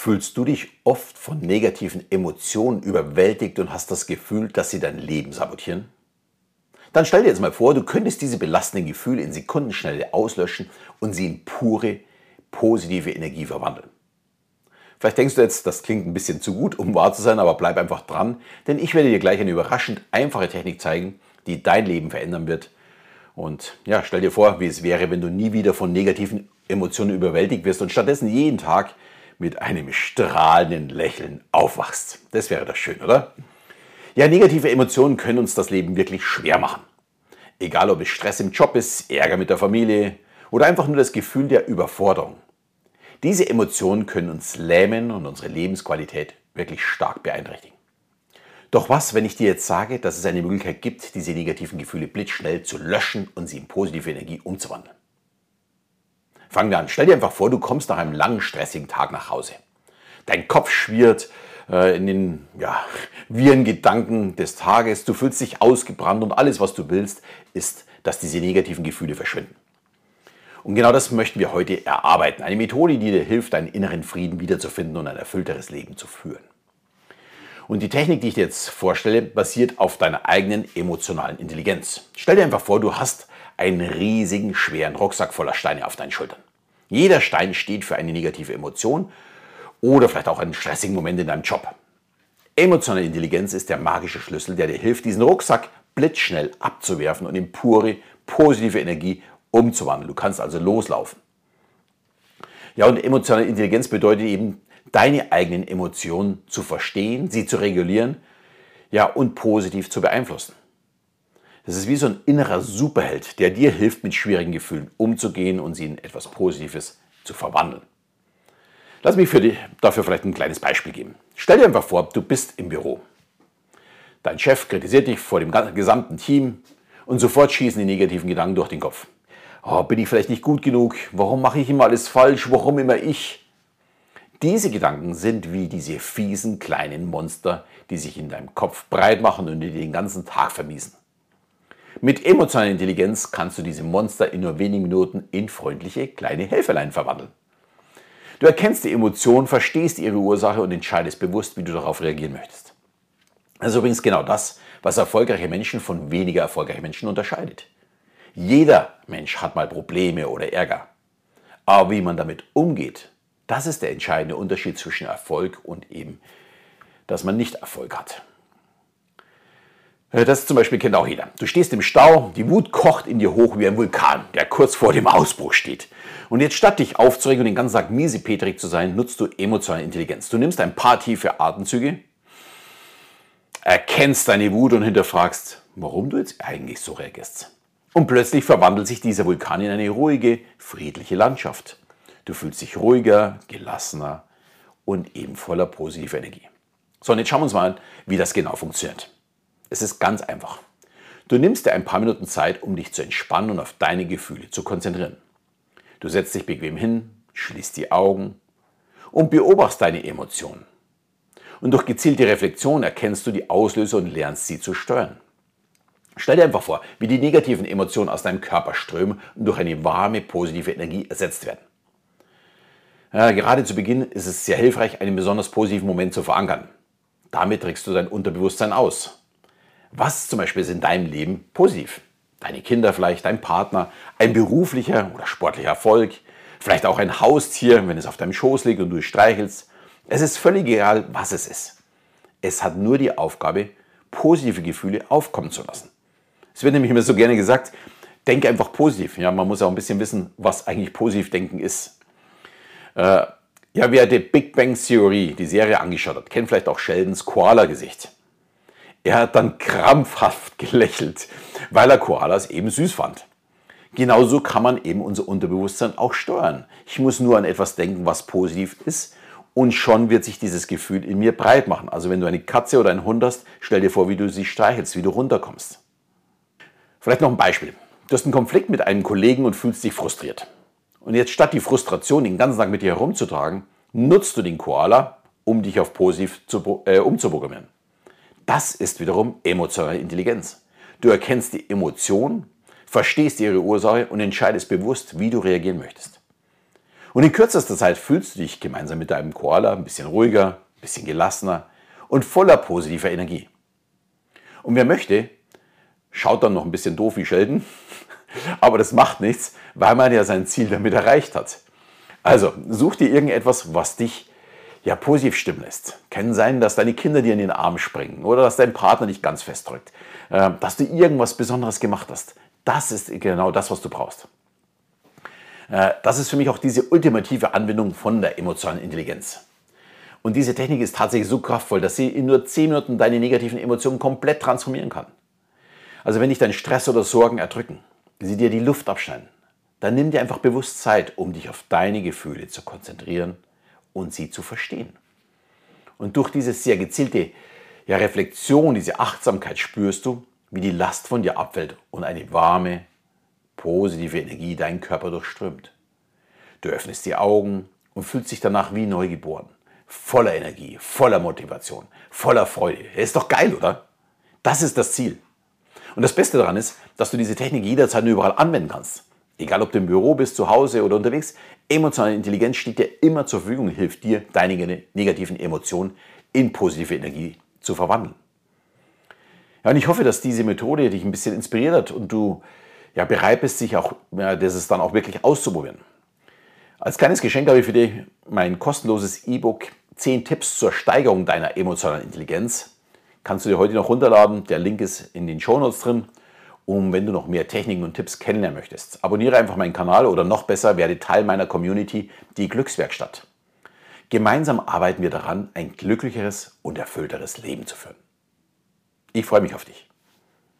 Fühlst du dich oft von negativen Emotionen überwältigt und hast das Gefühl, dass sie dein Leben sabotieren? Dann stell dir jetzt mal vor, du könntest diese belastenden Gefühle in Sekundenschnelle auslöschen und sie in pure, positive Energie verwandeln. Vielleicht denkst du jetzt, das klingt ein bisschen zu gut, um wahr zu sein, aber bleib einfach dran, denn ich werde dir gleich eine überraschend einfache Technik zeigen, die dein Leben verändern wird. Und ja, stell dir vor, wie es wäre, wenn du nie wieder von negativen Emotionen überwältigt wirst und stattdessen jeden Tag mit einem strahlenden Lächeln aufwachst. Das wäre doch schön, oder? Ja, negative Emotionen können uns das Leben wirklich schwer machen. Egal, ob es Stress im Job ist, Ärger mit der Familie oder einfach nur das Gefühl der Überforderung. Diese Emotionen können uns lähmen und unsere Lebensqualität wirklich stark beeinträchtigen. Doch was, wenn ich dir jetzt sage, dass es eine Möglichkeit gibt, diese negativen Gefühle blitzschnell zu löschen und sie in positive Energie umzuwandeln? Fangen wir an. Stell dir einfach vor, du kommst nach einem langen, stressigen Tag nach Hause. Dein Kopf schwirrt in den wirren Gedanken des Tages. Du fühlst dich ausgebrannt und alles, was du willst, ist, dass diese negativen Gefühle verschwinden. Und genau das möchten wir heute erarbeiten. Eine Methode, die dir hilft, deinen inneren Frieden wiederzufinden und ein erfüllteres Leben zu führen. Und die Technik, die ich dir jetzt vorstelle, basiert auf deiner eigenen emotionalen Intelligenz. Stell dir einfach vor, du hast einen riesigen, schweren Rucksack voller Steine auf deinen Schultern. Jeder Stein steht für eine negative Emotion oder vielleicht auch einen stressigen Moment in deinem Job. Emotionale Intelligenz ist der magische Schlüssel, der dir hilft, diesen Rucksack blitzschnell abzuwerfen und in pure, positive Energie umzuwandeln. Du kannst also loslaufen. Ja, und emotionale Intelligenz bedeutet eben, deine eigenen Emotionen zu verstehen, sie zu regulieren, ja, und positiv zu beeinflussen. Das ist wie so ein innerer Superheld, der dir hilft, mit schwierigen Gefühlen umzugehen und sie in etwas Positives zu verwandeln. Lass mich dafür vielleicht ein kleines Beispiel geben. Stell dir einfach vor, du bist im Büro. Dein Chef kritisiert dich vor dem gesamten Team und sofort schießen die negativen Gedanken durch den Kopf. Oh, bin ich vielleicht nicht gut genug? Warum mache ich immer alles falsch? Warum immer ich? Diese Gedanken sind wie diese fiesen kleinen Monster, die sich in deinem Kopf breit machen und dir den ganzen Tag vermiesen. Mit emotionaler Intelligenz kannst du diese Monster in nur wenigen Minuten in freundliche kleine Helferlein verwandeln. Du erkennst die Emotion, verstehst ihre Ursache und entscheidest bewusst, wie du darauf reagieren möchtest. Das ist übrigens genau das, was erfolgreiche Menschen von weniger erfolgreichen Menschen unterscheidet. Jeder Mensch hat mal Probleme oder Ärger. Aber wie man damit umgeht, das ist der entscheidende Unterschied zwischen Erfolg und eben, dass man nicht Erfolg hat. Das zum Beispiel kennt auch jeder. Du stehst im Stau, die Wut kocht in dir hoch wie ein Vulkan, der kurz vor dem Ausbruch steht. Und jetzt statt dich aufzuregen und den ganzen Tag miesepetrig zu sein, nutzt du emotionale Intelligenz. Du nimmst ein paar tiefe Atemzüge, erkennst deine Wut und hinterfragst, warum du jetzt eigentlich so reagierst. Und plötzlich verwandelt sich dieser Vulkan in eine ruhige, friedliche Landschaft. Du fühlst dich ruhiger, gelassener und eben voller positiver Energie. So, und jetzt schauen wir uns mal an, wie das genau funktioniert. Es ist ganz einfach. Du nimmst dir ein paar Minuten Zeit, um dich zu entspannen und auf deine Gefühle zu konzentrieren. Du setzt dich bequem hin, schließt die Augen und beobachtest deine Emotionen. Und durch gezielte Reflexion erkennst du die Auslöser und lernst sie zu steuern. Stell dir einfach vor, wie die negativen Emotionen aus deinem Körper strömen und durch eine warme, positive Energie ersetzt werden. Gerade zu Beginn ist es sehr hilfreich, einen besonders positiven Moment zu verankern. Damit trickst du dein Unterbewusstsein aus. Was zum Beispiel ist in deinem Leben positiv? Deine Kinder vielleicht, dein Partner, ein beruflicher oder sportlicher Erfolg, vielleicht auch ein Haustier, wenn es auf deinem Schoß liegt und du es streichelst. Es ist völlig egal, was es ist. Es hat nur die Aufgabe, positive Gefühle aufkommen zu lassen. Es wird nämlich immer so gerne gesagt, denke einfach positiv. Ja, man muss auch ein bisschen wissen, was eigentlich positiv denken ist. Wer die Big Bang Theory, die Serie angeschaut hat, kennt vielleicht auch Sheldons Koala-Gesicht. Er hat dann krampfhaft gelächelt, weil er Koalas eben süß fand. Genauso kann man eben unser Unterbewusstsein auch steuern. Ich muss nur an etwas denken, was positiv ist, und schon wird sich dieses Gefühl in mir breit machen. Also wenn du eine Katze oder einen Hund hast, stell dir vor, wie du sie streichelst, wie du runterkommst. Vielleicht noch ein Beispiel. Du hast einen Konflikt mit einem Kollegen und fühlst dich frustriert. Und jetzt statt die Frustration den ganzen Tag mit dir herumzutragen, nutzt du den Koala, um dich auf positiv umzuprogrammieren. Das ist wiederum emotionale Intelligenz. Du erkennst die Emotion, verstehst ihre Ursache und entscheidest bewusst, wie du reagieren möchtest. Und in kürzester Zeit fühlst du dich gemeinsam mit deinem Koala ein bisschen ruhiger, ein bisschen gelassener und voller positiver Energie. Und wer möchte, schaut dann noch ein bisschen doof wie Sheldon, aber das macht nichts, weil man ja sein Ziel damit erreicht hat. Also such dir irgendetwas, was dich positiv stimmen lässt. Kann sein, dass deine Kinder dir in den Arm springen oder dass dein Partner dich ganz festdrückt, dass du irgendwas Besonderes gemacht hast. Das ist genau das, was du brauchst. Das ist für mich auch diese ultimative Anwendung von der emotionalen Intelligenz. Und diese Technik ist tatsächlich so kraftvoll, dass sie in nur 10 Minuten deine negativen Emotionen komplett transformieren kann. Also wenn dich dein Stress oder Sorgen erdrücken, sie dir die Luft abschneiden, dann nimm dir einfach bewusst Zeit, um dich auf deine Gefühle zu konzentrieren und sie zu verstehen. Und durch diese sehr gezielte Reflexion, diese Achtsamkeit spürst du, wie die Last von dir abfällt und eine warme, positive Energie deinen Körper durchströmt. Du öffnest die Augen und fühlst dich danach wie neugeboren. Voller Energie, voller Motivation, voller Freude. Ist doch geil, oder? Das ist das Ziel. Und das Beste daran ist, dass du diese Technik jederzeit und überall anwenden kannst. Egal ob du im Büro bist, zu Hause oder unterwegs, emotionale Intelligenz steht dir immer zur Verfügung und hilft dir, deine negativen Emotionen in positive Energie zu verwandeln. Ja, und ich hoffe, dass diese Methode dich ein bisschen inspiriert hat und du bereit bist, das dann auch wirklich auszuprobieren. Als kleines Geschenk habe ich für dich mein kostenloses E-Book 10 Tipps zur Steigerung deiner emotionalen Intelligenz. Kannst du dir heute noch runterladen. Der Link ist in den Shownotes drin. Und wenn du noch mehr Techniken und Tipps kennenlernen möchtest, abonniere einfach meinen Kanal oder noch besser, werde Teil meiner Community, die Glückswerkstatt. Gemeinsam arbeiten wir daran, ein glücklicheres und erfüllteres Leben zu führen. Ich freue mich auf dich.